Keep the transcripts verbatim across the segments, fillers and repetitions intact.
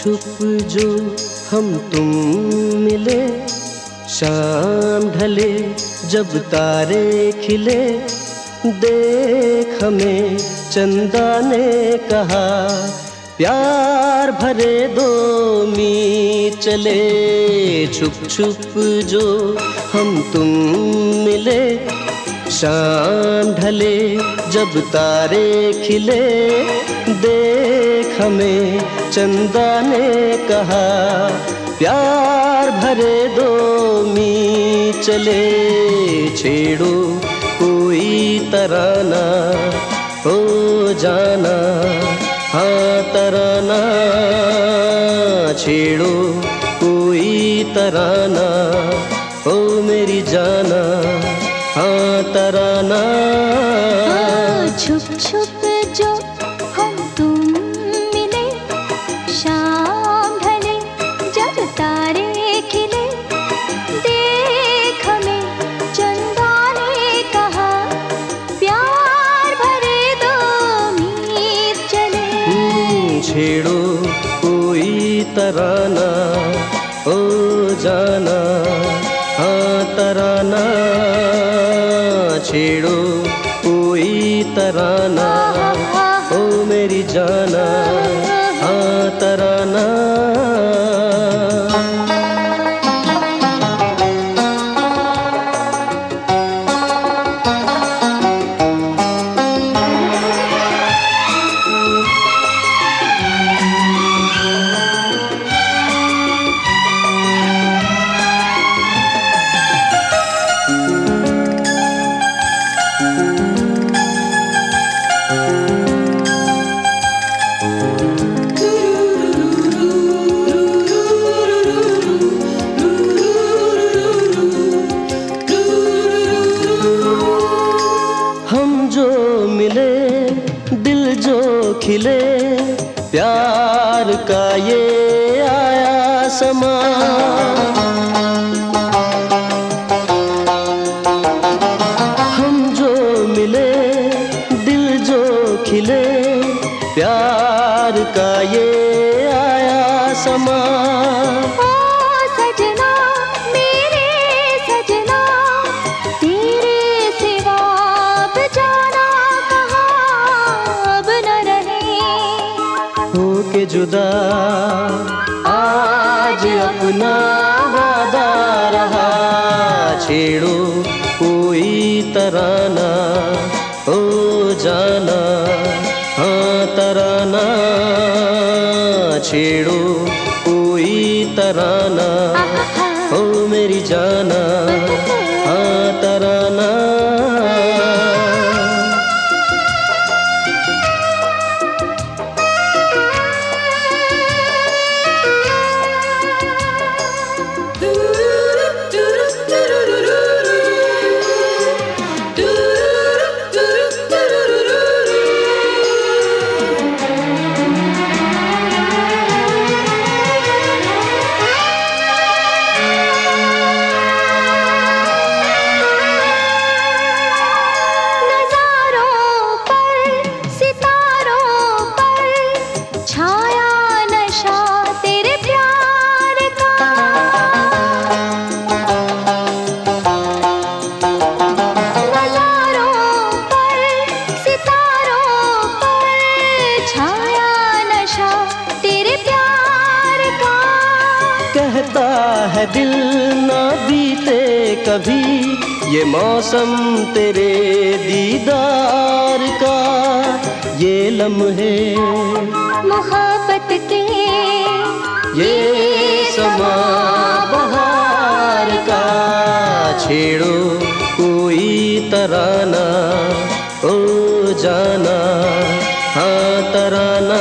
छुप जो हम तुम मिले, शाम ढले जब तारे खिले, देख हमें चंदा ने कहा, प्यार भरे दो मीत चले। छुप छुप जो हम तुम मिले, शाम ढले जब तारे खिले, देख हमें चंदा ने कहा, प्यार भरे दो मीत चले। छेड़ो कोई तराना हो जाना, हाँ तराना, छेड़ो कोई तराना हो मेरी जाना, हाँ तराना। छुप छुप जो हम तुम मिले, शाम ढले जब तारे खिले, देख हमें चंदा ने कहा, प्यार भरे दो मीत चले। छेड़ो कोई तराना हो जाना, हाँ तराना, छेड़ो कोई तराना हो मेरी जाना, हाँ तराना। दिल जो खिले, प्यार का ये आया समा, हम जो मिले दिल जो खिले, प्यार का ये आया समा। के जुदा आज अपना वादा रहा, छेड़ो कोई तराना हो जाना, हाँ तराना, छेड़ो कोई तराना हो मेरी जाना, हाँ तराना। कहता है दिल ना बीते कभी ये मौसम तेरे दीदार का, ये लम्हे मोहब्बत के, ये समा बहार का। छेड़ो कोई तराना हो जाना, हाँ तराना,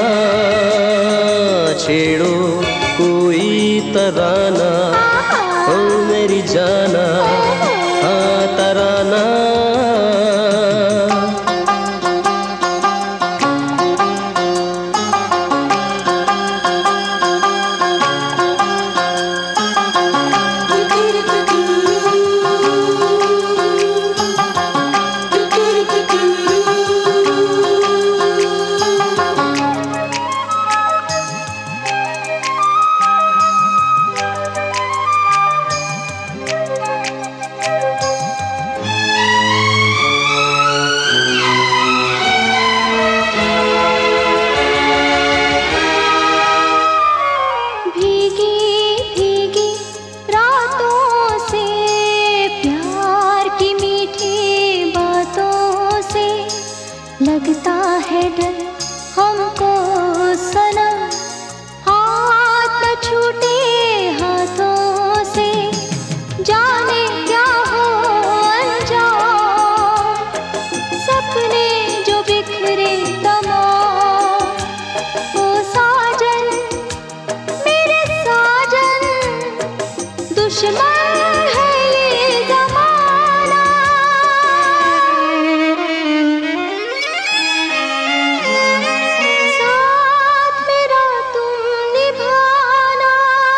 छेड़ो कोई तराना हो मेरी जाना, हाँ तराना। लगता है डर हमको सनम, हाथ न छूटे हाथों से, जाने क्या हो अंजाम। सपने जो बिखरे तमाम, ओ साजन मेरे साजन, दुश्मन है ये ज़माना। साथ मेरा तुम निभाना।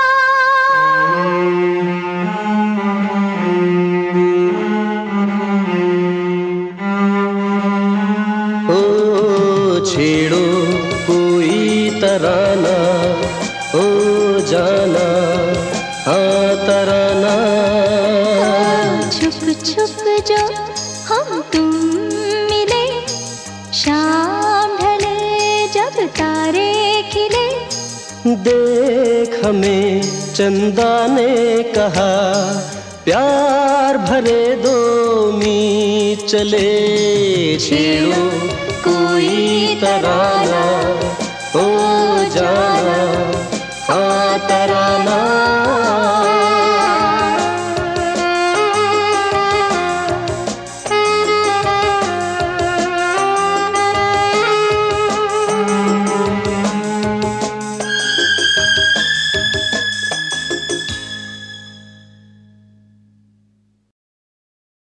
ओ छेड़ो कोई तराना, ओ जाना हाँ तराना। छुप छुप जो हम तुम मिले, शाम ढले जब तारे खिले। देख हमें चंदा ने कहा, प्यार भरे दो मीत चले। छेड़ो कोई तराना,